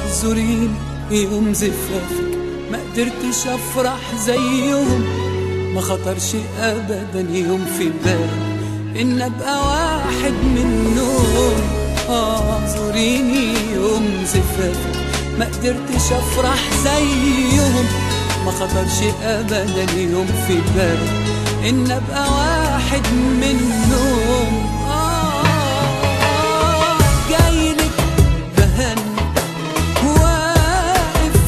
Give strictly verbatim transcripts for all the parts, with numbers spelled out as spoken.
اعذريني يوم زفافك ما قدرتش افرح زيهم، ما خطرش ابدا يوم في بالي ان ابقى واحد منهم. اعذريني يوم زفافك ما قدرتش افرح زيهم، ما خطرش ابدا يوم في بالي ان ابقى واحد منهم. آه جايلك بهني واقف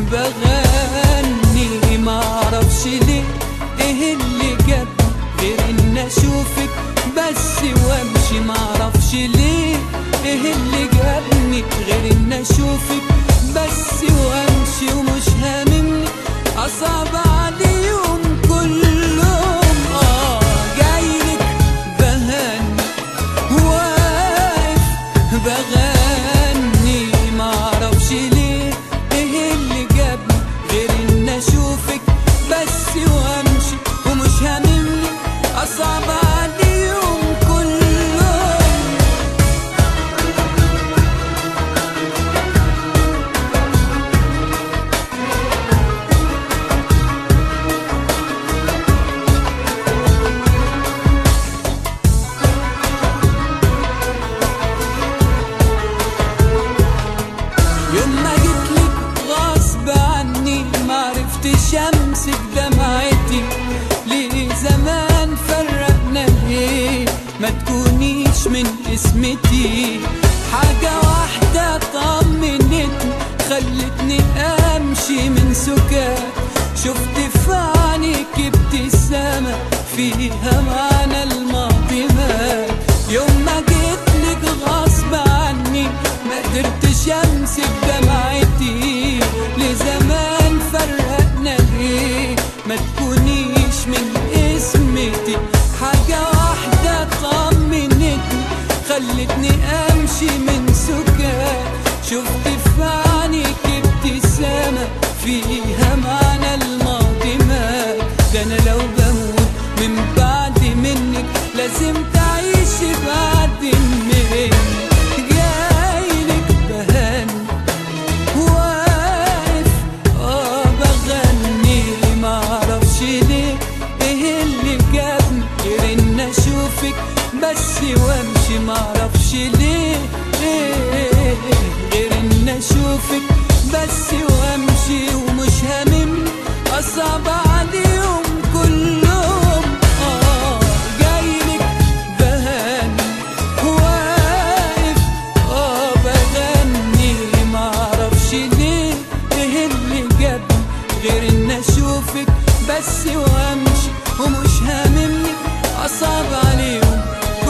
بغني، معرفش ليه ايه اللي جاب غير ان اشوفك بس وامشي، معرفش ليه ايه اللي جابني غير ان اشوفك بس وامشي، ومش هاممني اصعب عليهم كلهم. اه جايلك بهني واقف بغني، معرفش ليه ايه اللي جابني غير ان اشوفك بس وامشي، ومش هاممني اصعب عليهم كلهم. يوم ما جيتلك غصب عني معرفتش امسك دمعتي، ليه زمان فرقنا ليه ما تكونيش من اسمتي. حاجة واحدة طمنتني خلتني امشي من سكات، شفت في عينيك ابتسامة فيها معنى الماضي مات. يوم ما جيتلك غصب عني ما قدرتش امسك دمعتي، لزمان فرقنا ليه ما تكونيش من اسمتي. حاجة واحدة طمنتني خلتني امشي من سكات، شفت في عينيك ابتسامة فيها معنى الماضي مات. ده انا لو بموت من بعد منك لازم تعيش بعد مني. جايلك بهني واقف اه بغني، معرفش ليه ايه اللي جابني غير ان اشوفك بس وامشي، معرفش ليه ايه غير ان اشوفك بس وامشي، ومش هاممني اصعب عليهم كلهم. اه جايلك بهني واقف اه بغني، معرفش ليه ايه اللي جابني غير ان اشوفك بس وامشي، ومش هاممني اصعب عليهم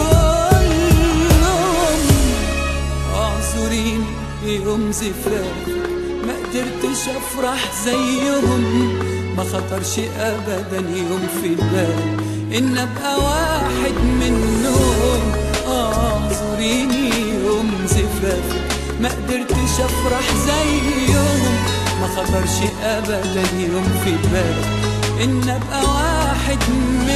كلهم. اعذريني يوم زفافك ما قدرتش افرح زيهم، ما خطرش ابدا يوم في بالي ان ابقى واحد منهم. اعذريني يوم زفافك ما قدرتش افرح زيهم، ما خطرش ابدا يوم في بالي ان ابقى واحد منهم.